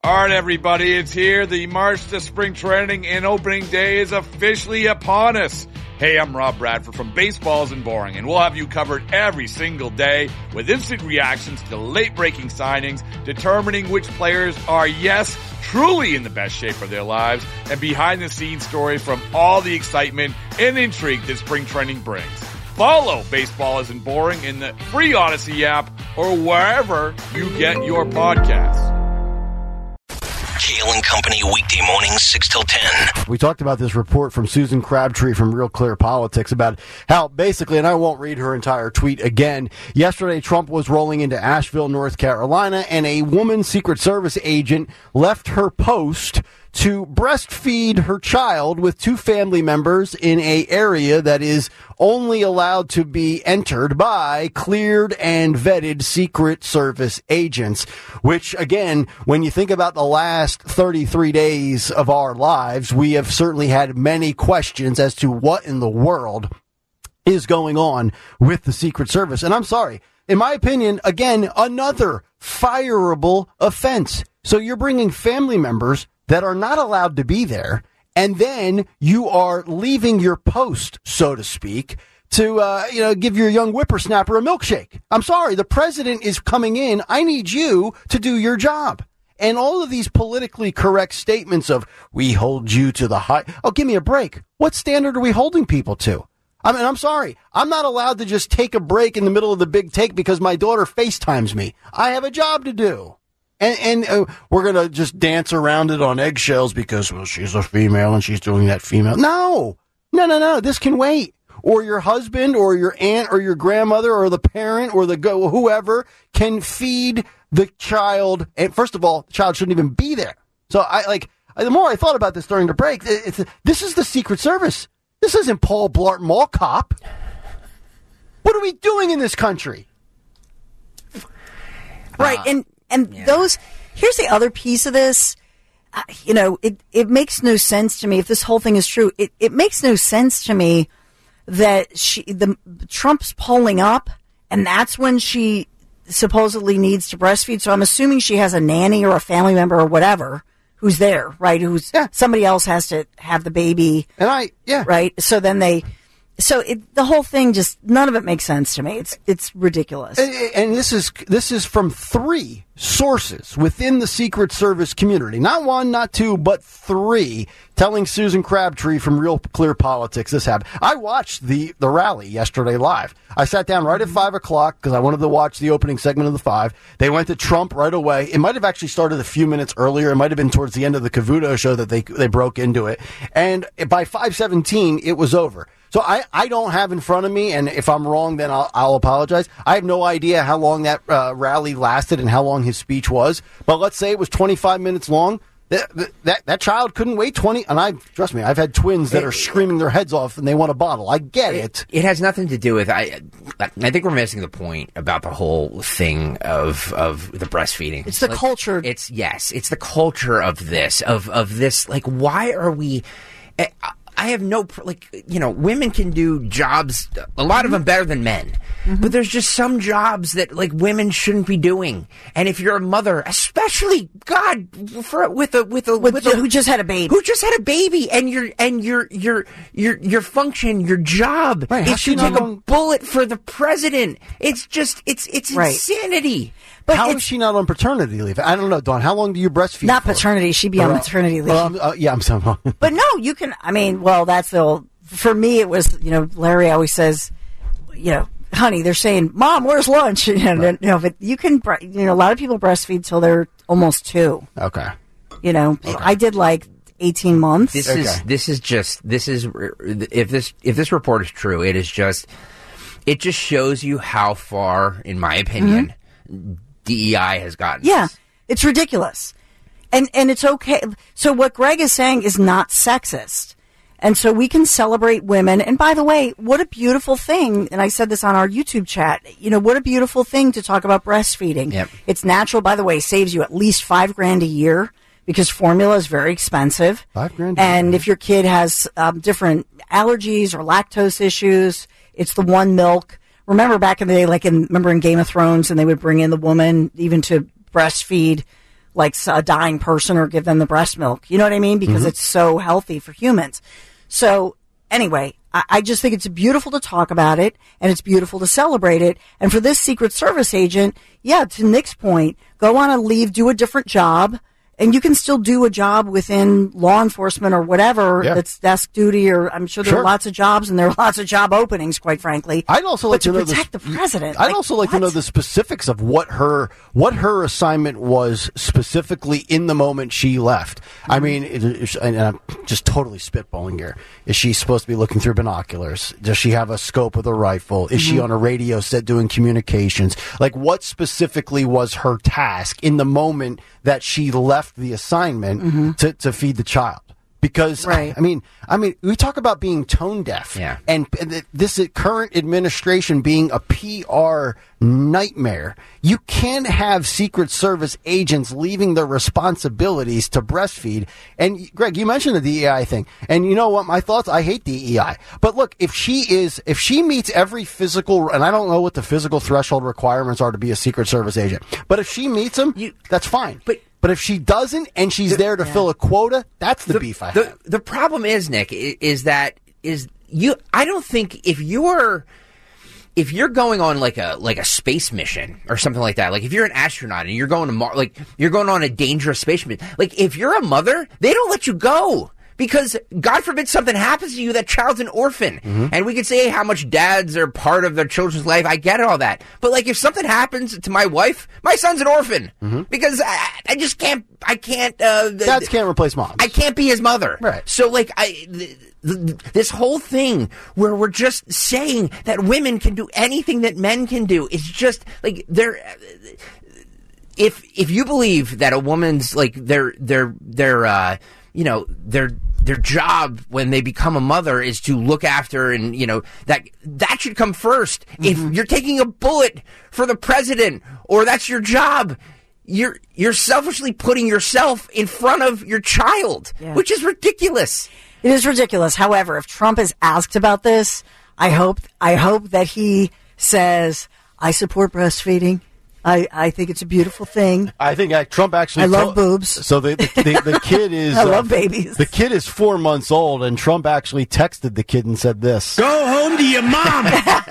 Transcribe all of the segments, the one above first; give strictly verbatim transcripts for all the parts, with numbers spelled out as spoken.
All right, everybody, it's here. The March to Spring Training and opening day is officially upon us. Hey, I'm Rob Bradford from Baseball Isn't Boring, and we'll have you covered every single day with instant reactions to late-breaking signings, determining which players are, yes, truly in the best shape of their lives, and behind-the-scenes stories from all the excitement and intrigue that spring training brings. Follow Baseball Isn't Boring in the free Odyssey app or wherever you get your podcasts. Kale and Company, weekday mornings, six till ten. We talked about this report from Susan Crabtree from Real Clear Politics about how basically, and I won't read her entire tweet again, yesterday Trump was rolling into Asheville, North Carolina, and a woman Secret Service agent left her post to breastfeed her child with two family members in a area that is only allowed to be entered by cleared and vetted Secret Service agents, which, again, when you think about the last thirty-three days of our lives, we have certainly had many questions as to what in the world is going on with the Secret Service. And I'm sorry, in my opinion, again, another fireable offense. So you're bringing family members that are not allowed to be there, and then you are leaving your post, so to speak, to uh, you know, give your young whippersnapper a milkshake. I'm sorry, the president is coming in. I need you to do your job. And all of these politically correct statements of, we hold you to the high... Oh, give me a break. What standard are we holding people to? I mean, I'm sorry. I'm not allowed to just take a break in the middle of the big take because my daughter FaceTimes me. I have a job to do. And, and uh, we're going to just dance around it on eggshells because, well, she's a female and she's doing that female. No, no, no, no. This can wait. Or your husband or your aunt or your grandmother or the parent or the go whoever can feed the child. And first of all, the child shouldn't even be there. So I like the more I thought about this during the break, it's, this is the Secret Service. This isn't Paul Blart Mall Cop. What are we doing in this country? Right. Uh, and And yeah. those, here's the other piece of this. Uh, you know, it, it makes no sense to me if this whole thing is true. It, it makes no sense to me that she, the Trump's polling up, and that's when she supposedly needs to breastfeed. So I'm assuming she has a nanny or a family member or whatever who's there, right? Who's yeah. somebody else has to have the baby, and I yeah, right. So then they. So it, the whole thing just, none of it makes sense to me. It's it's ridiculous. And, and this is this is from three sources within the Secret Service community. Not one, not two, but three, telling Susan Crabtree from Real Clear Politics this happened. I watched the, the rally yesterday live. I sat down right at five o'clock because I wanted to watch the opening segment of the five. They went to Trump right away. It might have actually started a few minutes earlier. It might have been towards the end of the Cavuto show that they they broke into it. And by five seventeen, it was over. So I, I don't have in front of me, and if I'm wrong, then I'll, I'll apologize. I have no idea how long that uh, rally lasted and how long his speech was. But let's say it was twenty-five minutes long. That, that that child couldn't wait twenty. And I trust me, I've had twins that are screaming their heads off and they want a bottle. I get it. It, it has nothing to do with. I I think we're missing the point about the whole thing of of the breastfeeding. It's the like, culture. It's yes. It's the culture of this of of this. Like, why are we? Uh, I have no, like, you know, women can do jobs, a lot of them better than men. Mm-hmm. But there's just some jobs that, like, women shouldn't be doing. And if you're a mother, especially, God, for with a, with a, with, with a, who just had a baby. Who just had a baby, and your, and your, your, your, your function, your job right, is to take a bullet for the president. It's just, it's, it's right. insanity. But how is she not on paternity leave? I don't know, Dawn. How long do you breastfeed? Not for? paternity. She'd be on uh, maternity leave. Well, uh, yeah, I'm sorry. But no, you can. I mean, well, that's the old. For me, it was, you know, Larry always says, you know, honey, they're saying, Mom, where's lunch? You know, right. you know, but you can, you know, a lot of people breastfeed till they're almost two. Okay. You know, okay. I did like eighteen months. This okay. is this is just this is if this if this report is true, it is just it just shows you how far, in my opinion, mm-hmm. D E I has gotten. Yeah, it's ridiculous. And and it's okay. So what Greg is saying is not sexist. And so we can celebrate women. And by the way, what a beautiful thing. And I said this on our YouTube chat. You know, what a beautiful thing to talk about breastfeeding. Yep. It's natural, by the way, saves you at least five grand a year because formula is very expensive. Five grand. And if your kid has um, different allergies or lactose issues, it's the one milk. Remember back in the day, like in, remember in Game of Thrones, and they would bring in the woman even to breastfeed like a dying person or give them the breast milk. You know what I mean? Because mm-hmm. it's so healthy for humans. So anyway, I, I just think it's beautiful to talk about it, and it's beautiful to celebrate it. And for this Secret Service agent, yeah, to Nick's point, go on a leave, do a different job. And you can still do a job within law enforcement or whatever yeah. that's desk duty, or I'm sure there sure. are lots of jobs and there are lots of job openings, quite frankly. I'd also like but to, to know protect the, the president. I'd like, also like what? to know the specifics of what her what her assignment was specifically in the moment she left. Mm-hmm. I mean, it, it, and I'm just totally spitballing here. Is she supposed to be looking through binoculars? Does she have a scope with a rifle? Is mm-hmm. she on a radio set doing communications? Like, what specifically was her task in the moment that she left the assignment mm-hmm. to, to feed the child? Because right. I mean, I mean, we talk about being tone deaf, yeah. and, and this current administration being a P R nightmare. You can't have Secret Service agents leaving their responsibilities to breastfeed. And Greg, you mentioned the D E I thing, and you know what? My thoughts. I hate D E I, but look, if she is, if she meets every physical, and I don't know what the physical threshold requirements are to be a Secret Service agent, but if she meets them, you, that's fine. But But if she doesn't and she's the, there to yeah. fill a quota, that's the, the beef I the, have. The problem is, Nick, is that is you. I don't think if you're if you're going on like a like a space mission or something like that, like if you're an astronaut and you're going to Mars, like you're going on a dangerous space mission, like if you're a mother, they don't let you go. Because, God forbid, something happens to you, that child's an orphan. Mm-hmm. And we can say how much dads are part of their children's life. I get all that. But, like, if something happens to my wife, my son's an orphan. Mm-hmm. Because I, I just can't, I can't... Uh, Dads can't replace moms. I can't be his mother. Right. So, like, I... Th- th- this whole thing where we're just saying that women can do anything that men can do is just, like, they're... If, if you believe that a woman's, like, their, their, their, uh... you know, their their job when they become a mother is to look after, and, you know, that that should come first. Mm-hmm. If you're taking a bullet for the president, or that's your job, you're you're selfishly putting yourself in front of your child, yeah. which is ridiculous. It is ridiculous. However, if Trump is asked about this, I hope I hope that he says, I support breastfeeding. I, I think it's a beautiful thing. I think uh, Trump actually... I love told, boobs. So the the, the, the kid is... I love uh, babies. The kid is four months old, and Trump actually texted the kid and said this. Go home to your mom!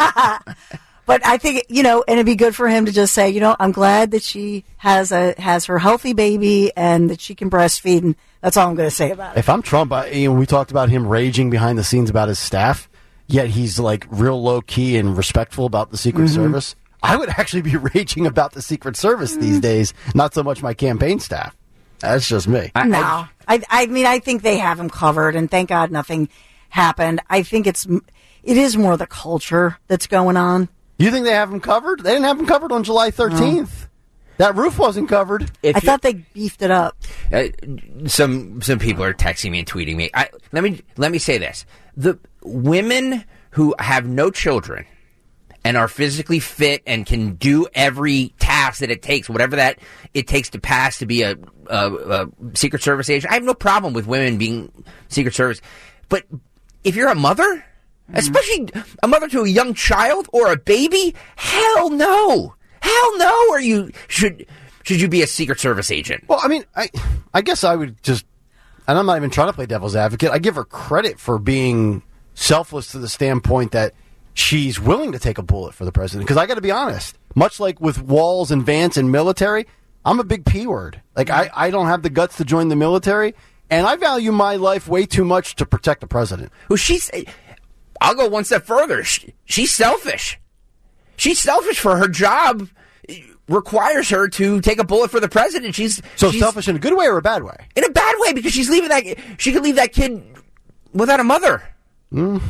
But I think, you know, and it'd be good for him to just say, you know, I'm glad that she has a has her healthy baby and that she can breastfeed, and that's all I'm going to say about it. If I'm Trump, I, you know, we talked about him raging behind the scenes about his staff, yet he's, like, real low-key and respectful about the Secret mm-hmm. Service. I would actually be raging about the Secret Service these days, not so much my campaign staff. That's just me. No. I, I mean, I think they have him covered, and thank God nothing happened. I think it's it is more the culture that's going on. You think they have him covered? They didn't have him covered on July thirteenth. No. That roof wasn't covered. If I thought they beefed it up. Uh, some some people are texting me and tweeting me. I, let me let me say this: the women who have no children and are physically fit and can do every task that it takes, whatever that it takes to pass to be a, a, a Secret Service agent. I have no problem with women being Secret Service. But if you're a mother, mm-hmm. especially a mother to a young child or a baby, hell no. Hell no, or you should should you be a Secret Service agent? Well, I mean, I I guess I would just, and I'm not even trying to play devil's advocate, I give her credit for being selfless to the standpoint that she's willing to take a bullet for the president. Because I got to be honest, much like with Walz and Vance and military, I'm a big P word. Like, I, I don't have the guts to join the military, and I value my life way too much to protect the president. Well, she's, I'll go one step further. She, she's selfish. She's selfish for her job requires her to take a bullet for the president. She's So she's, selfish in a good way or a bad way? In a bad way, because she's leaving that, she could leave that kid without a mother. Mm.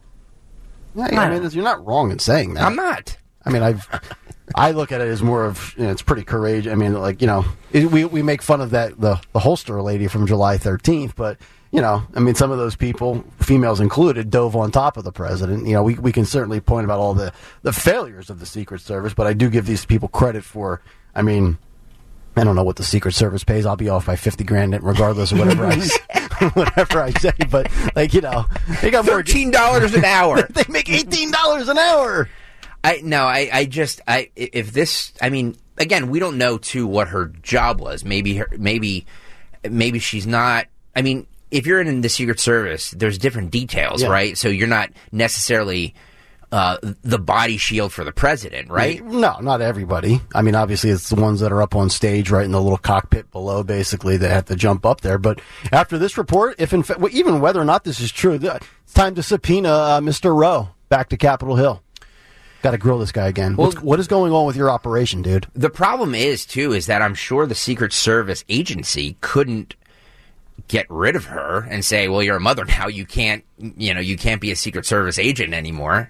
Yeah, I mean, you're not wrong in saying that. I'm not. I mean, I've, I look at it as more of, you know, it's pretty courageous. I mean, like, you know, it, we we make fun of that, the, the holster lady from July thirteenth, but, you know, I mean, some of those people, females included, dove on top of the president. You know, we, we can certainly point about all the, the failures of the Secret Service, but I do give these people credit for, I mean, I don't know what the Secret Service pays. I'll be off by fifty grand regardless of whatever I say. Whatever I say, but, like, you know, they got more thirteen dollars an hour. They make eighteen dollars an hour. I no, I, I just I if this I mean again, we don't know too what her job was. Maybe her, maybe maybe she's not. I mean, if you're in the Secret Service, there's different details, yeah. right? So you're not necessarily uh, the body shield for the president, right? No, not everybody. I mean, obviously, it's the ones that are up on stage, right in the little cockpit below, basically, that have to jump up there. But after this report, if in fact, well, even whether or not this is true, it's time to subpoena uh, Mister Rowe back to Capitol Hill. Got to grill this guy again. Well, What's, what is going on with your operation, dude? The problem is, too, is that I'm sure the Secret Service agency couldn't get rid of her and say, well, you're a mother now. You can't, you know, you can't be a Secret Service agent anymore.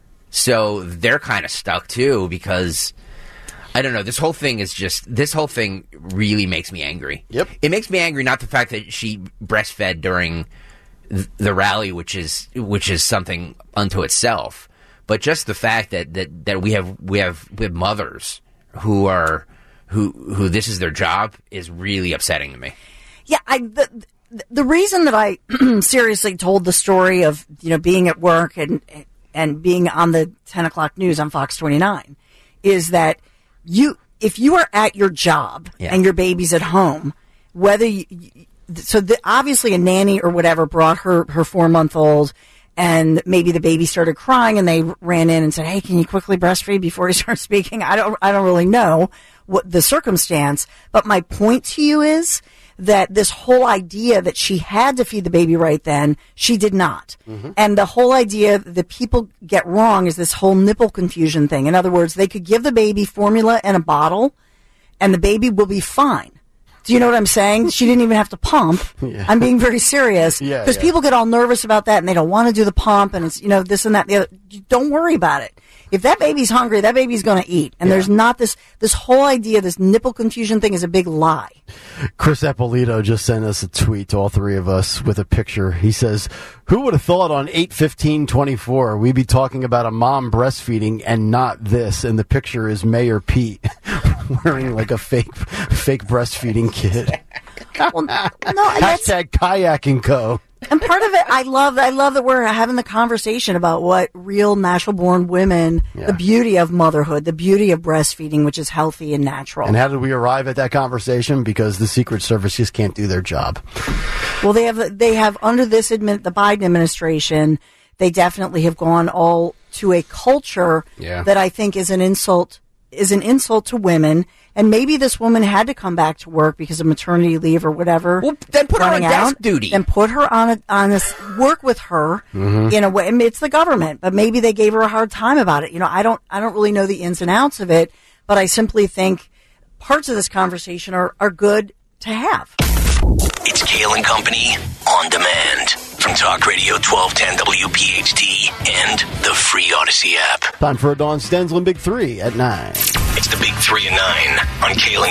So they're kind of stuck, too, because, I don't know, this whole thing is just, this whole thing really makes me angry. Yep. It makes me angry, not the fact that she breastfed during th- the rally, which is which is something unto itself, but just the fact that, that, that we have we have we have mothers who are who who this is their job is really upsetting to me. Yeah, I the the reason that I seriously told the story of, you know, being at work and and being on the ten o'clock news on Fox twenty-nine is that you if you are at your job yeah. and your baby's at home, whether you, so the, obviously a nanny or whatever brought her her four month old. And maybe the baby started crying, and they ran in and said, "Hey, can you quickly breastfeed before he starts speaking?" I don't, I don't really know what the circumstance, but my point to you is that this whole idea that she had to feed the baby right then, she did not. Mm-hmm. And the whole idea that people get wrong is this whole nipple confusion thing. In other words, they could give the baby formula in a bottle, and the baby will be fine. Do you know what I'm saying? She didn't even have to pump. Yeah. I'm being very serious. Because yeah, yeah. people get all nervous about that and they don't want to do the pump and it's, you know, this and that and the other. Don't worry about it. If that baby's hungry, that baby's going to eat. And yeah. there's not this, this whole idea, this nipple confusion thing is a big lie. Chris Eppolito just sent us a tweet to all three of us with a picture. He says, who would have thought on eight fifteen twenty-four we'd be talking about a mom breastfeeding and not this? And the picture is Mayor Pete wearing like a fake fake breastfeeding kid. Well, no, Hashtag kayaking co. And part of it, I love. I love that we're having the conversation about what real natural-born women, yeah. the beauty of motherhood, the beauty of breastfeeding, which is healthy and natural. And how did we arrive at that conversation? Because the Secret Service just can't do their job. Well, they have. They have under this admin, the Biden administration, they definitely have gone all to a culture yeah. that I think is an insult. Is an insult to women. And maybe this woman had to come back to work because of maternity leave or whatever. Well, then put her on desk duty. And put her on a, on a, work with her mm-hmm. in a way. I mean, it's the government, but maybe they gave her a hard time about it. You know, I don't, I don't really know the ins and outs of it, but I simply think parts of this conversation are, are good to have. It's Kale and Company on demand from Talk Radio twelve ten W P H T and the free Odyssey app. Time for a Dawn Stensland Big Three at nine. It's the Big Three and Nine on Kale and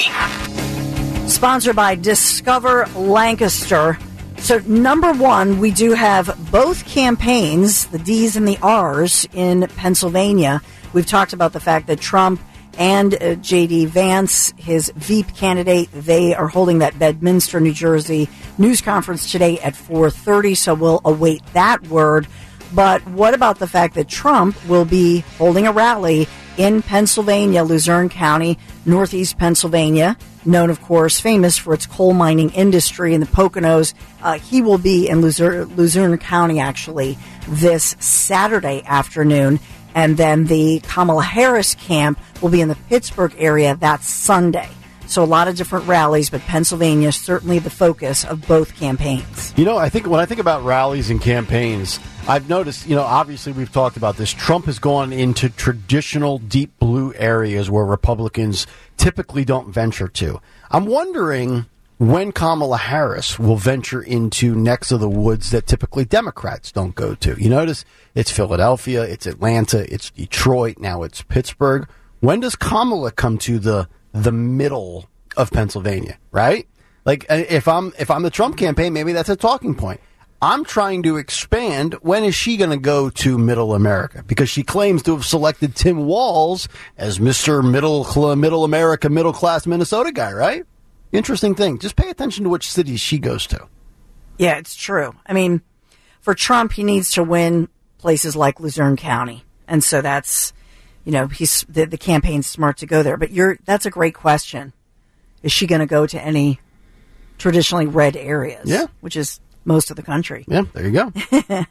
Company. Sponsored by Discover Lancaster. So, number one, we do have both campaigns, the D's and the R's, in Pennsylvania. We've talked about the fact that Trump and uh, J D. Vance, his V P candidate, they are holding that Bedminster, New Jersey news conference today at four thirty, so we'll await that word. But what about the fact that Trump will be holding a rally in Pennsylvania, Luzerne County, northeast Pennsylvania, known, of course, famous for its coal mining industry in the Poconos. Uh, he will be in Luzerne, Luzerne County, actually, this Saturday afternoon. And then the Kamala Harris camp will be in the Pittsburgh area that Sunday. So a lot of different rallies, but Pennsylvania is certainly the focus of both campaigns. You know, I think when I think about rallies and campaigns, I've noticed, you know, obviously we've talked about this. Trump has gone into traditional deep blue areas where Republicans typically don't venture to. I'm wondering when Kamala Harris will venture into necks of the woods that typically Democrats don't go to. You notice it's Philadelphia, it's Atlanta, it's Detroit, now it's Pittsburgh. When does Kamala come to the the middle of Pennsylvania, right? Like if I'm if I'm the Trump campaign, maybe that's a talking point. I'm trying to expand. When is she going to go to Middle America? Because she claims to have selected Tim Walz as Mister Middle Middle America, middle class Minnesota guy, right? Interesting thing. Just pay attention to which cities she goes to. Yeah, it's true. I mean, for Trump, he needs to win places like Luzerne County, and so that's you know, he's the, the campaign's smart to go there. But you're that's a great question. Is she going to go to any traditionally red areas? Yeah. Which is most of the country. Yeah, there you go.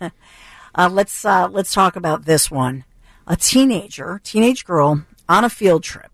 uh, let's uh, let's talk about this one. A teenager, teenage girl on a field trip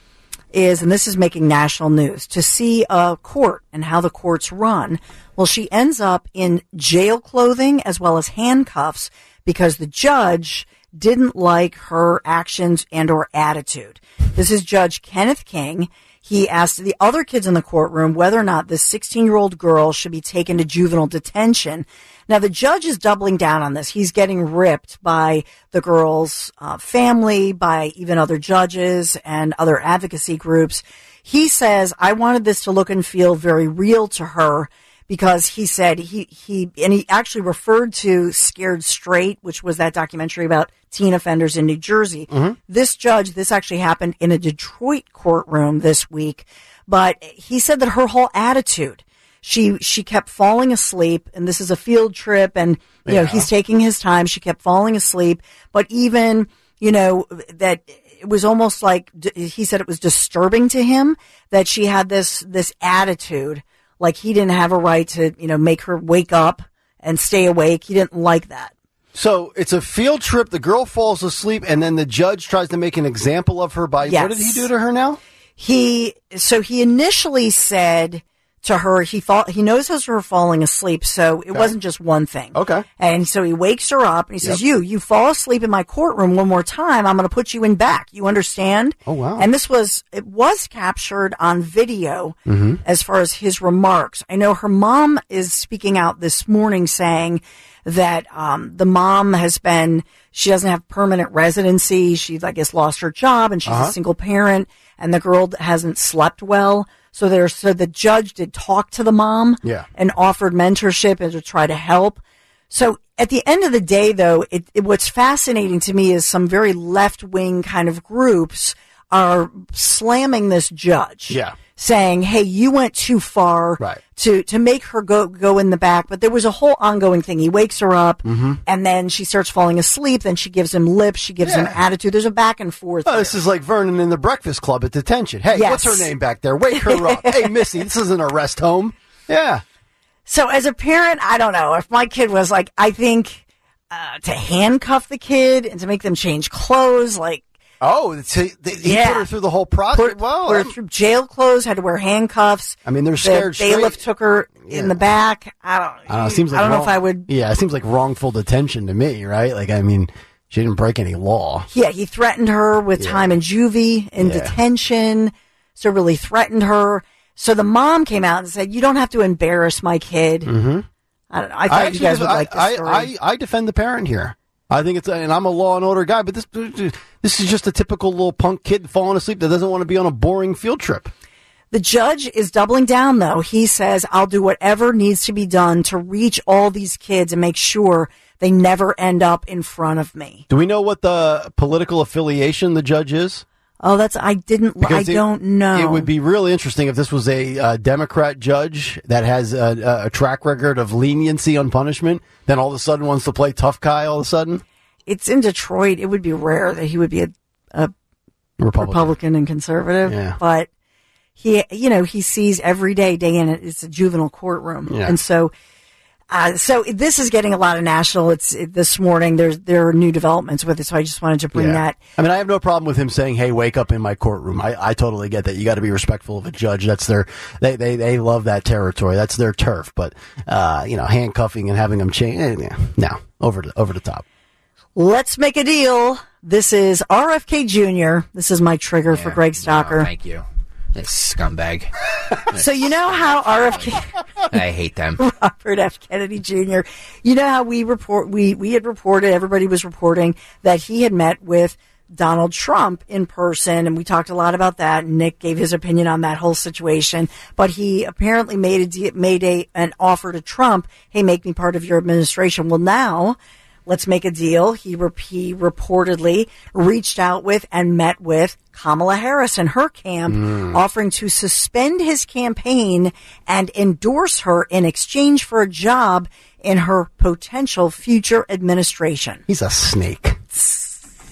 is, and this is making national news, to see a court and how the courts run. Well, she ends up in jail clothing as well as handcuffs because the judge didn't like her actions and or attitude. This is Judge Kenneth King. He asked the other kids in the courtroom whether or not this sixteen-year-old girl should be taken to juvenile detention. Now, the judge is doubling down on this. He's getting ripped by the girl's uh, family, by even other judges and other advocacy groups. He says, I wanted this to look and feel very real to her, because he said he, he, and he actually referred to Scared Straight, which was that documentary about teen offenders in New Jersey. Mm-hmm. This judge, this actually happened in a Detroit courtroom this week, but he said that her whole attitude, she, she kept falling asleep, and this is a field trip, and, you yeah. know, he's taking his time. She kept falling asleep, but even, you know, that it was almost like, he said it was disturbing to him that she had this, this attitude. Like he didn't have a right to, you know, make her wake up and stay awake. He didn't like that. So it's a field trip. The girl falls asleep, and then the judge tries to make an example of her by, yes. What did he do to her now? He, so he initially said to her, he thought, he notices her falling asleep, so it okay. wasn't just one thing. Okay. And so he wakes her up, and he says, yep. you, you fall asleep in my courtroom one more time, I'm going to put you in back. You understand? Oh, wow. And this was, it was captured on video mm-hmm. as far as his remarks. I know her mom is speaking out this morning saying that um the mom has been, she doesn't have permanent residency. She's, I guess, lost her job, and she's uh-huh. a single parent, and the girl hasn't slept well. So there, so the judge did talk to the mom yeah. and offered mentorship and to try to help. So at the end of the day, though, it, it, what's fascinating to me is some very left-wing kind of groups are slamming this judge. Yeah. Saying, hey, you went too far right. to, to make her go, go in the back. But there was a whole ongoing thing. He wakes her up, mm-hmm. and then she starts falling asleep. Then she gives him lips. She gives yeah. him attitude. There's a back and forth. Oh, this is like Vernon in the Breakfast Club at detention. Hey, yes. what's her name back there? Wake her up. Hey, Missy, this isn't a rest home. Yeah. So as a parent, I don't know. If my kid was like, I think uh, to handcuff the kid and to make them change clothes, like, Oh, so they, he yeah. put her through the whole process. Put, well, put her through jail clothes, had to wear handcuffs. I mean, they're the scared bailiff straight. took her Yeah. in the back. I don't. I don't know. It seems like I don't wrong, know if I would. Yeah, it seems like wrongful detention to me, right? Like, I mean, she didn't break any law. Yeah, he threatened her with Yeah. time in juvie, in Yeah. detention. So really threatened her. So the mom came out and said, "You don't have to embarrass my kid." Mm-hmm. I don't know. I thought I you guys would I, like this I, story. I, I defend the parent here. I think it's, and I'm a law and order guy, but this this is just a typical little punk kid falling asleep that doesn't want to be on a boring field trip. The judge is doubling down, though. He says, I'll do whatever needs to be done to reach all these kids and make sure they never end up in front of me. Do we know what the political affiliation the judge is? Oh, that's, I didn't, Because I it, don't know. It would be really interesting if this was a uh, Democrat judge that has a, a track record of leniency on punishment, then all of a sudden wants to play tough guy all of a sudden. It's in Detroit. It would be rare that he would be a, a Republican. Republican and conservative, Yeah. but he, you know, he sees every day, day in it, it's a juvenile courtroom. Yeah. And so, uh, so this is getting a lot of national, it's it, this morning, there's, there are new developments with it. So I just wanted to bring Yeah. that. I mean, I have no problem with him saying, hey, wake up in my courtroom. I, I totally get that. You got to be respectful of a judge. That's their, they, they, they love that territory. That's their turf. But, uh, you know, handcuffing and having them change, eh, yeah, no, over the, over the top. Let's make a deal. This is R F K Junior This is my trigger for Yeah. Greg Stocker. No, thank you. This scumbag. So you know how R F K, I hate them. Robert F. Kennedy Junior, you know how we report, we, we had reported, everybody was reporting that he had met with Donald Trump in person, and we talked a lot about that. Nick gave his opinion on that whole situation, but he apparently made a, de- made a, an offer to Trump, hey, make me part of your administration. Well, now, let's make a deal. He, re- he reportedly reached out with and met with Kamala Harris and her camp, mm. offering to suspend his campaign and endorse her in exchange for a job in her potential future administration. He's a snake.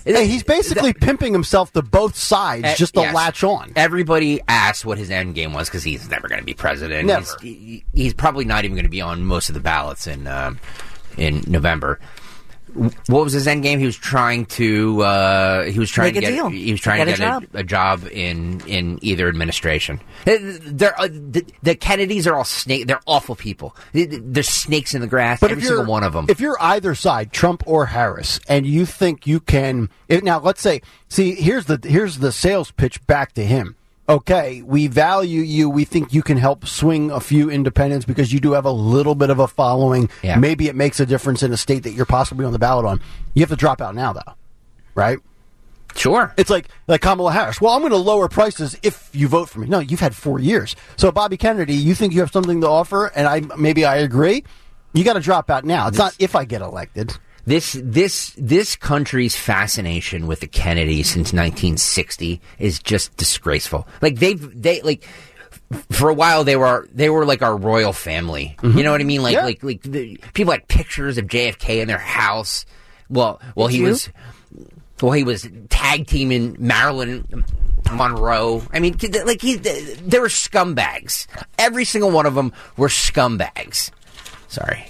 Hey, he's basically the, pimping himself to both sides uh, just to yes. latch on. Everybody asked what his end game was because he's never going to be president. Never. He's, he, he's probably not even going to be on most of the ballots in um, in November. What was his end game? He was trying to. Uh, he was trying Make to a get. Deal. He was trying get to get a job, a, a job in, in either administration. They're, uh, the, the Kennedys are all snake. They're awful people. They're snakes in the grass. But every if you're, single one of them. If you're either side, Trump or Harris, and you think you can if, now, let's say. See, here's the here's the sales pitch back to him. Okay, we value you. We think you can help swing a few independents because you do have a little bit of a following. Yeah. Maybe it makes a difference in a state that you're possibly on the ballot on. You have to drop out now, though, right? Sure. It's like like Kamala Harris. Well, I'm going to lower prices if you vote for me. No, you've had four years. So, Bobby Kennedy, you think you have something to offer, and I maybe I agree. You got to drop out now. It's this, not if I get elected. This this this country's fascination with the Kennedys since nineteen sixty is just disgraceful. Like they've they like for a while they were they were like our royal family. Mm-hmm. You know what I mean? Like yeah. like like the, people had pictures of J F K in their house. Well, well Did he you? was well he was tag teaming Marilyn Monroe. I mean, like he they were scumbags. Every single one of them were scumbags. Sorry.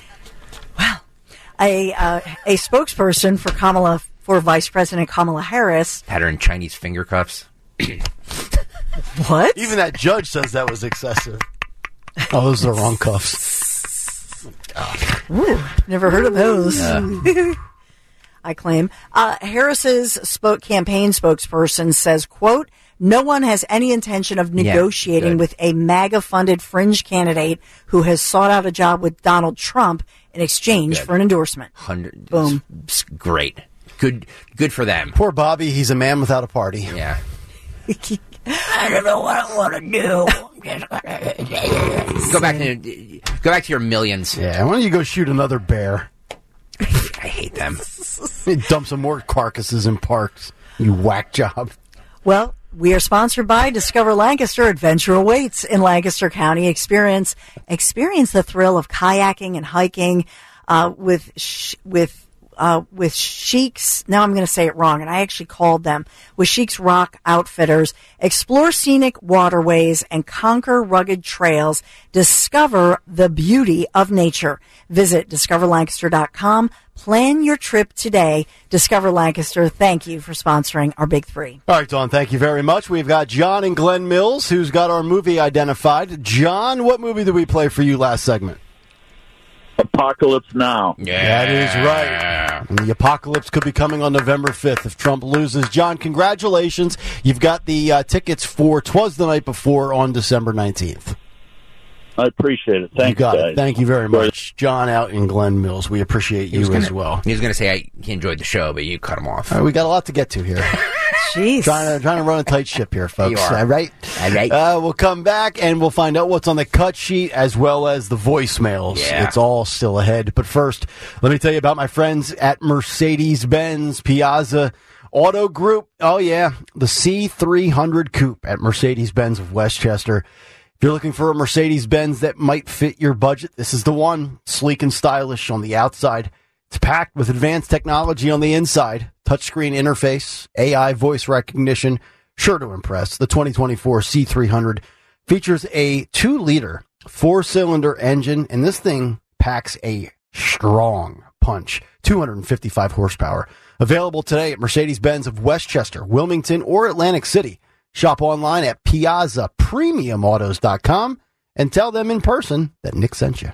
A uh, a spokesperson for Kamala for Vice President Kamala Harris Had her in Chinese finger cuffs. What? Even that judge says that was excessive. Oh, those are the wrong cuffs. Ooh, never heard of those. Uh. I claim. Uh, Harris's spoke campaign spokesperson says, quote, no one has any intention of negotiating yeah, with a MAGA-funded fringe candidate who has sought out a job with Donald Trump in exchange Good. for an endorsement. Hundred. Boom. It's great. Good. Good for them. Poor Bobby. He's a man without a party. Yeah. I don't know what I want to do. Go back to go back to your millions. Yeah. Why don't you go shoot another bear? I hate them. Dump some more carcasses in parks. You whack job. Well, we are sponsored by Discover Lancaster. Adventure awaits in Lancaster County. Experience experience the thrill of kayaking and hiking uh, with sh- with uh, with Sheik's. Now I'm going to say it wrong, and I actually called them with Sheik's Rock Outfitters. Explore scenic waterways and conquer rugged trails. Discover the beauty of nature. Visit discover lancaster dot com. Plan your trip today. Discover Lancaster, thank you for sponsoring our Big Three. All right, Dawn, thank you very much. We've got John and Glenn Mills, who's got our movie identified. John, what movie did we play for you last segment? Apocalypse Now. Yeah. That is right. And the apocalypse could be coming on November fifth if Trump loses. John, congratulations. You've got the uh, tickets for Twas the Night Before on December nineteenth. I appreciate it. Thank you. got guys. it. Thank you very much. John out in Glen Mills. We appreciate you gonna, as well. He was going to say I, he enjoyed the show, but you cut him off. All right, we got a lot to get to here. Jeez. Trying to, trying to run a tight ship here, folks. You are. All right? All right. Uh, we'll come back and we'll find out what's on the cut sheet as well as the voicemails. Yeah. It's all still ahead. But first, let me tell you about my friends at Mercedes-Benz Piazza Auto Group. Oh, yeah. The C three hundred Coupe at Mercedes-Benz of Westchester. If you're looking for a Mercedes-Benz that might fit your budget, this is the one. Sleek and stylish on the outside. It's packed with advanced technology on the inside. Touchscreen interface, A I voice recognition, sure to impress. The twenty twenty-four C three hundred features a two-liter four-cylinder engine, and this thing packs a strong punch, two hundred fifty-five horsepower. Available today at Mercedes-Benz of Westchester, Wilmington, or Atlantic City. Shop online at piazza premium autos dot com and tell them in person that Nick sent you.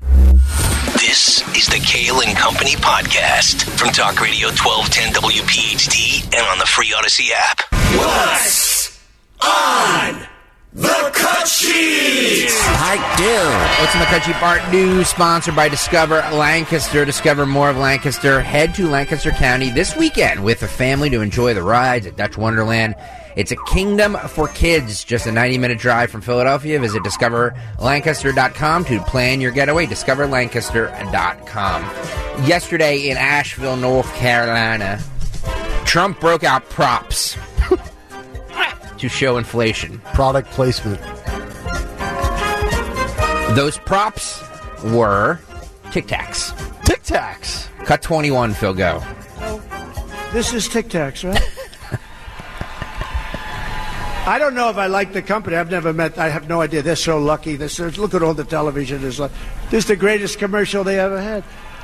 This is the Kale and Company podcast from Talk Radio twelve ten W P H T and on the free Odyssey app. What's on the cut sheet? I do. What's in the cut sheet part two? Sponsored by Discover Lancaster. Discover more of Lancaster. Head to Lancaster County this weekend with a family to enjoy the rides at Dutch Wonderland. It's a kingdom for kids. Just a ninety-minute drive from Philadelphia. Visit discover lancaster dot com to plan your getaway. discover lancaster dot com. Yesterday in Asheville, North Carolina, Trump broke out props to show inflation. Product placement. Those props were Tic Tacs. Tic Tacs. Cut twenty-one, Phil, go. This is Tic Tacs, right? I don't know if I like the company. I've never met. I have no idea. They're so lucky. They're so, look at all the television. It's like, this is the greatest commercial they ever had.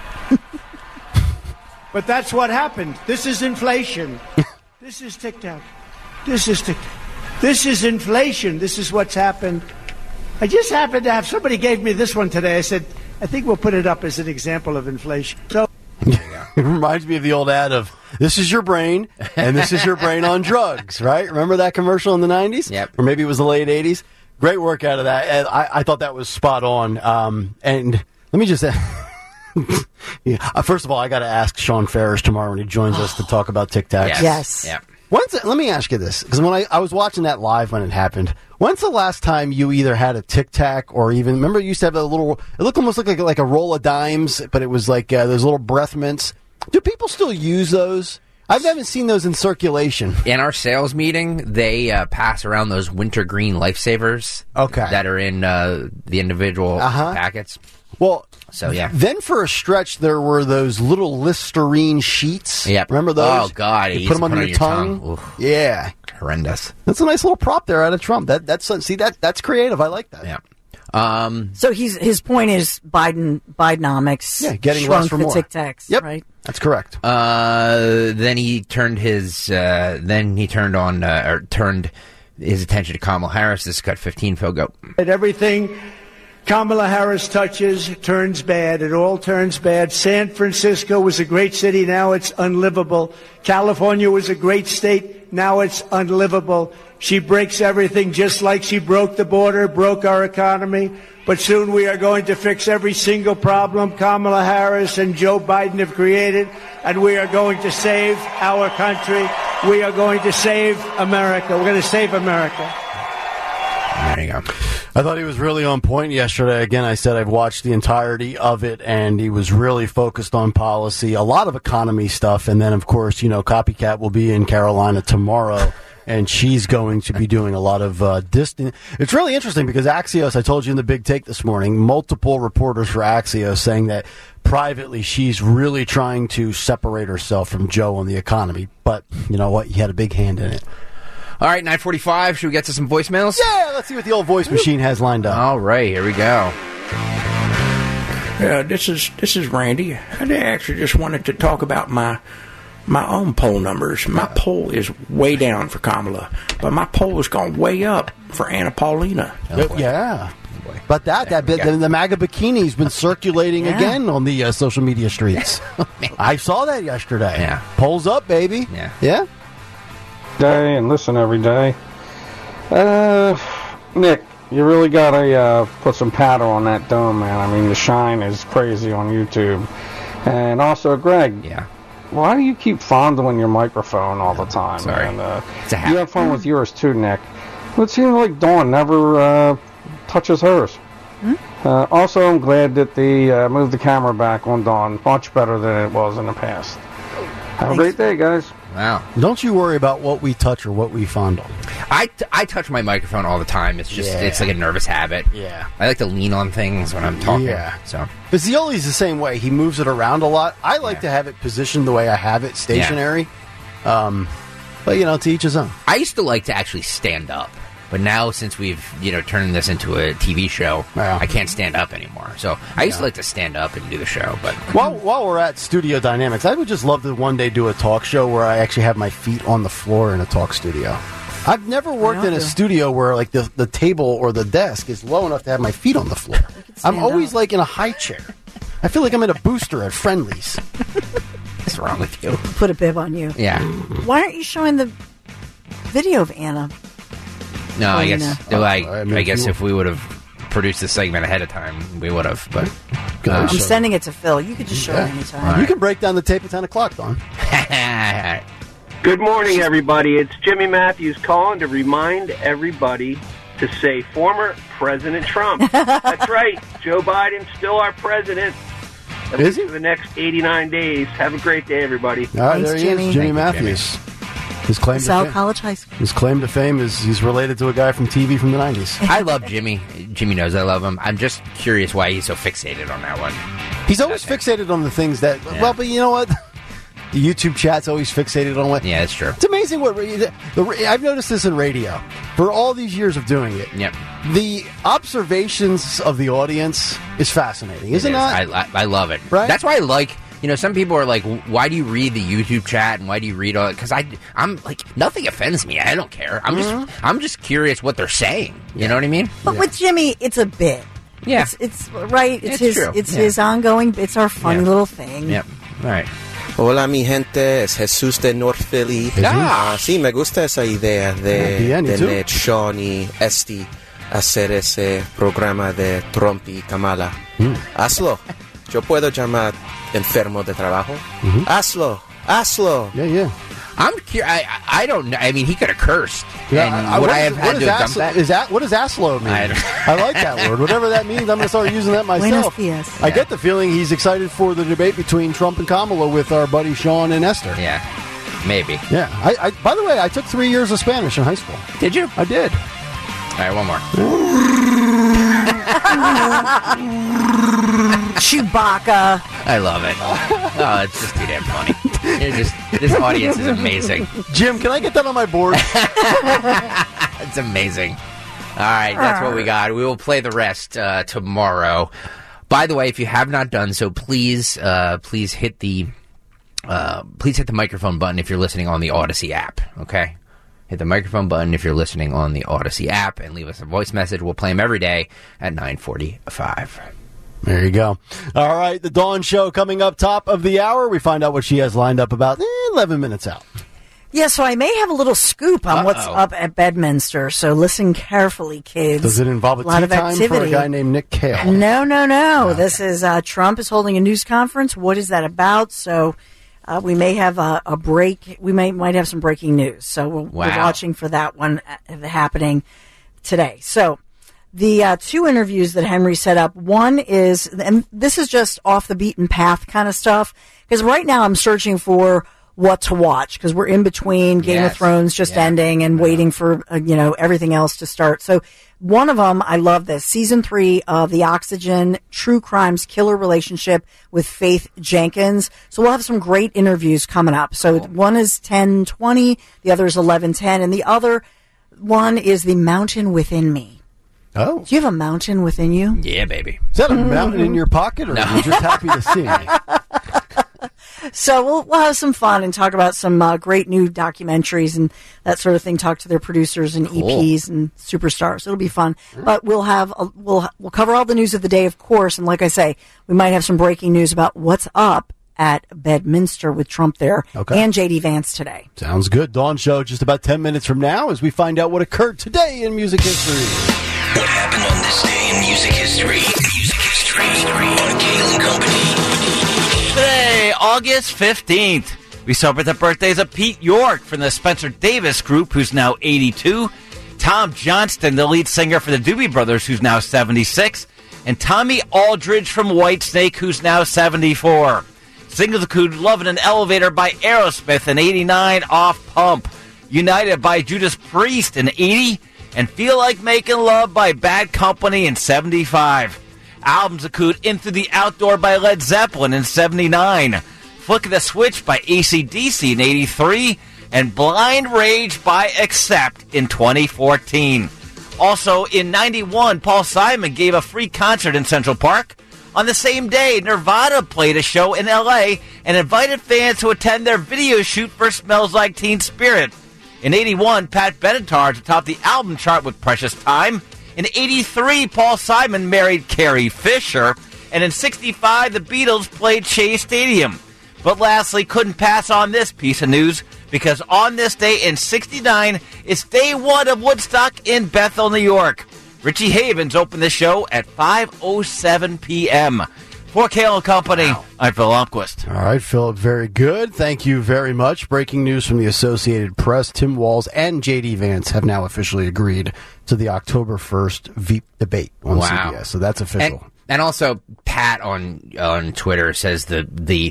But that's what happened. This is inflation. This is Tic Tac. This is Tic Tac. This is inflation. This is what's happened. I just happened to have somebody gave me this one today. I said, I think we'll put it up as an example of inflation. So. It reminds me of the old ad of, this is your brain, and this is your brain on drugs, right? Remember that commercial in the nineties? Yep. Or maybe it was the late eighties? Great work out of that. And I, I thought that was spot on. Um, and let me just say, yeah, uh, first of all, I got to ask Sean Ferris tomorrow when he joins us to talk about Tic Tacs. Yes. Yes. Yep. When's it, let me ask you this, because when I, I was watching that live when it happened, when's the last time you either had a Tic Tac or even, remember you used to have a little, it looked almost like, like a roll of dimes, but it was like uh, those little breath mints. Do people still use those? I haven't seen those in circulation. In our sales meeting, they uh, pass around those wintergreen lifesavers. Okay. That are in uh, the individual Uh-huh. packets. Well, so yeah. Then for a stretch, there were those little Listerine sheets. Yep. Remember those? Oh, God. You You put used them to under put your on your tongue. tongue. Oof. Yeah. Horrendous. That's a nice little prop there out of Trump. That that's see that that's creative. I like that. Yeah. Um, So he's his point is Biden Bidenomics. Yeah, getting shrunk less for the more. Tic Tacs. Yep. Right. That's correct. Uh, then he turned his, uh, then he turned on, uh, or turned his attention to Kamala Harris. This cut fifteen, Phil, go. And everything Kamala Harris touches turns bad. It all turns bad. San Francisco was a great city. Now it's unlivable. California was a great state. Now it's unlivable. She breaks everything just like she broke the border, broke our economy. But soon we are going to fix every single problem Kamala Harris and Joe Biden have created, and we are going to save our country. We are going to save America. We're going to save America. There you go. I thought he was really on point yesterday. Again, I said I've watched the entirety of it, and he was really focused on policy, a lot of economy stuff, and then, of course, you know, Copycat will be in Carolina tomorrow. And she's going to be doing a lot of uh, distant. It's really interesting because Axios, I told you in the big take this morning, multiple reporters for Axios saying that privately she's really trying to separate herself from Joe on the economy. But you know what? He had a big hand in it. All right, nine forty-five. Should we get to some voicemails? Yeah, let's see what the old voice machine has lined up. All right, here we go. Uh, this is this is Randy. I actually just wanted to talk about my my own poll numbers. My poll is way down for Kamala, but my poll has gone way up for Anna Paulina. Oh, yeah. But that, that bit, the, the MAGA bikini's been circulating Yeah. again on the uh, social media streets. I saw that yesterday. Yeah. Polls up, baby. Yeah. Yeah? Day and listen every day. Uh, Nick, you really gotta uh, put some powder on that dome, man. I mean, the shine is crazy on YouTube. And also, Greg, Yeah. why do you keep fondling your microphone all the time? Sorry. Man? Uh, It's a you habit. have fun with yours too, Nick. But it seems like Dawn never uh, touches hers. Uh, also, I'm glad that they uh, moved the camera back on Dawn. Much better than it was in the past. Have a great day, guys. Wow. Don't you worry about what we touch or what we fondle. I, t- I touch my microphone all the time. It's just, Yeah. it's like a nervous habit. Yeah. I like to lean on things when I'm talking. Yeah. So, But Zioli's the same way. He moves it around a lot. I like Yeah. to have it positioned the way I have it, stationary. Um, but, you know, to each his own. I used to like to actually stand up. But now, since we've, you know, turned this into a T V show, Yeah. I can't stand up anymore. So, I used to like to stand up and do the show, but... While, while we're at Studio Dynamics, I would just love to one day do a talk show where I actually have my feet on the floor in a talk studio. I've never worked in a studio where like the, the table or the desk is low enough to have my feet on the floor. I'm always up. like in a high chair. I feel like I'm in a booster at Friendly's. What's wrong with you? Put a bib on you. Yeah. Why aren't you showing the video of Anna? No, I Oh, guess, no. well, I, I mean, I if guess you- if we would have produced this segment ahead of time, we would have, but... I'm Sure. sending it to Phil. You could just show Yeah. it anytime. You can break down the tape at ten o'clock, Don. Good morning, everybody. It's Jimmy Matthews calling to remind everybody to say former President Trump. That's right. Joe Biden's still our president. At Is least he? for the next eighty-nine days. Have a great day, everybody. All right, Thanks, there he Jimmy. is, Jimmy Thank you, Matthews. His claim to Sal fame. College High School. His claim to fame is he's related to a guy from T V from the nineties. I love Jimmy. Jimmy knows I love him. I'm just curious why he's so fixated on that one. He's always fixated on the things that. Yeah. Well, but you know what? the YouTube chat's always fixated on what. Yeah, that's true. It's amazing what the, the, I've noticed this in radio for all these years of doing it. Yep. The observations of the audience is fascinating, isn't it? Is. I, I, I love it. Right? That's why I like. You know, some people are like, "Why do you read the YouTube chat and why do you read all?" Because I, I'm like, nothing offends me. I don't care. I'm Mm-hmm. just, I'm just curious what they're saying. You know what I mean? But with Jimmy, it's a bit. Yeah, it's, it's right. It's, It's his. true. It's Yeah. his ongoing. It's our funny Yeah. little thing. Yep. All right. Hola mi gente, es Jesús de North Philly. Ah, sí, me gusta esa idea de Bien, ¿y tú? tener Sean y Esti hacer ese programa de Trump y Kamala. Hazlo. Yo puedo llamar enfermo de trabajo. Hazlo. Hazlo. Yeah, yeah. I'm curious. I, I I don't know. I mean, he could have cursed. Yeah, and I- would what I is- have what had is to have ass- dumped that? Is that what does Aslo mean? I I, don't- like that word. Whatever that means, I'm going to start using that myself. Buenos dias. I get the feeling he's excited for the debate between Trump and Kamala with our buddy Sean and Esther. Yeah, maybe. Yeah. I, I, by the way, I took three years of Spanish in high school. Did you? I did. All right, one more. Chewbacca. I love it. Oh, it's just too damn funny. You're just this audience is amazing. Jim, can I get that on my board? It's amazing. All right, that's what we got. We will play the rest uh, tomorrow. By the way, if you have not done so, please, uh, please hit the, uh, please hit the microphone button if you're listening on the Odyssey app. Okay, hit the microphone button if you're listening on the Odyssey app, and leave us a voice message. We'll play them every day at nine forty-five. There you go. All right, the Dawn Show coming up top of the hour. We find out what she has lined up about eh, eleven minutes out. Yeah, so I may have a little scoop on Uh-oh. what's up at Bedminster. So listen carefully, kids. Does it involve a, lot tea of time activity. for a guy named Nick Cale? No, no, no. This is uh, Trump is holding a news conference. What is that about? So uh, we may have a, a break. We may might have some breaking news. So we're, we're Wow. watching for that one uh, happening today. So the uh, two interviews that Henry set up. One is, and this is just off the beaten path kind of stuff, because right now I'm searching for what to watch because we're in between Game Yes. of Thrones just Yeah. ending and waiting for uh, you know everything else to start. So one of them, I love this season three of The Oxygen: True Crimes Killer Relationship with Faith Jenkins. So we'll have some great interviews coming up. So one is ten twenty, the other is eleven ten, and the other one is The Mountain Within Me. Oh, Do you have a mountain within you? Yeah, baby. is that a mountain in your pocket, or are you just happy to see me? So we'll, we'll have some fun and talk about some uh, great new documentaries and that sort of thing. Talk to their producers and Cool. E Ps and superstars. It'll be fun. But we'll have a, we'll we'll cover all the news of the day, of course. And like I say, we might have some breaking news about what's up at Bedminster with Trump there Okay. and J D Vance today. Sounds good. Dawn Show just about ten minutes from now as we find out what occurred today in music history. What happened on this day in music history? Music history on Kale and Company. Today, August fifteenth, we celebrate the birthdays of Pete York from the Spencer Davis Group, who's now eighty-two, Tom Johnston, the lead singer for the Doobie Brothers, who's now seventy-six, and Tommy Aldridge from Whitesnake, who's now seventy-four. Singles include Love in an Elevator by Aerosmith in eighty-nine, Off Pump, United by Judas Priest in eighty, and Feel Like Making Love by Bad Company in seventy-five. Albums include Into the Outdoor by Led Zeppelin in seventy-nine, Flick of the Switch by A C D C in eighty-three, and Blind Rage by Accept in twenty fourteen. Also in ninety-one, Paul Simon gave a free concert in Central Park. On the same day, Nirvana played a show in L A and invited fans to attend their video shoot for Smells Like Teen Spirit. In eighty-one, Pat Benatar topped the album chart with Precious Time. In eighty-three, Paul Simon married Carrie Fisher. And in sixty-five, the Beatles played Shea Stadium. But lastly, couldn't pass on this piece of news because on this day in sixty-nine, it's day one of Woodstock in Bethel, New York. Richie Havens opened the show at five oh seven p.m. For Kale and Company, I'm Phil Lomquist. All right, Philip, very good. Thank you very much. Breaking news from the Associated Press. Tim Walz and J D Vance have now officially agreed to the October first Veep debate on Wow. C B S. So that's official. And, and also, Pat on on Twitter says the the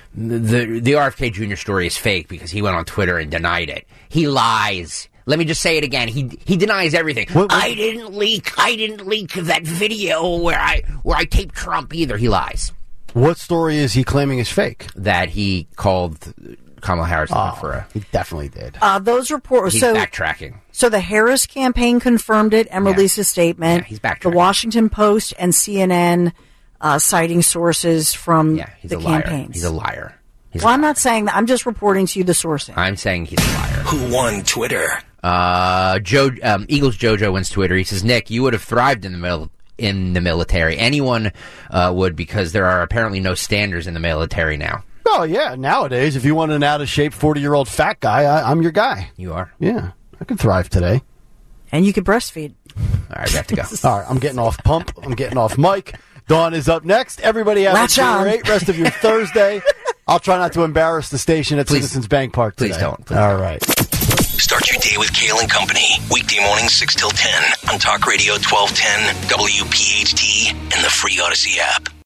the the R F K Junior story is fake because he went on Twitter and denied it. He lies. Let me just say it again. He he denies everything. What- what- I didn't leak. I didn't leak that video where I where I taped Trump either. He lies. What story is he claiming is fake? That he called Kamala Harris Oh, for a. He definitely did. Uh, those reports. He's so backtracking. So the Harris campaign confirmed it and Yeah. released a statement. Yeah, he's backtracking. The Washington Post and C N N uh, citing sources from Yeah, he's the a liar. campaigns. He's a liar. He's well, a I'm not saying that. I'm just reporting to you the sourcing. I'm saying he's a liar. Who won Twitter? Uh, Joe, um, Eagles Jojo wins Twitter. He says, Nick, you would have thrived in the mil- in the military. Anyone uh, would, because there are apparently no standards in the military now. Oh, yeah. Nowadays, if you want an out-of-shape forty-year-old fat guy, I, I'm your guy. You are? Yeah. I could thrive today. And you could breastfeed. All right, we have to go. All right, I'm getting off pump. I'm getting off mic. Dawn is up next. Everybody have Latch a on. great rest of your Thursday. I'll try not to embarrass the station at Please. Citizens Bank Park today. Please don't. Please All don't. right. Start your day with Kale and Company. Weekday mornings six till ten on Talk Radio twelve ten, W P H T, and the free Odyssey app.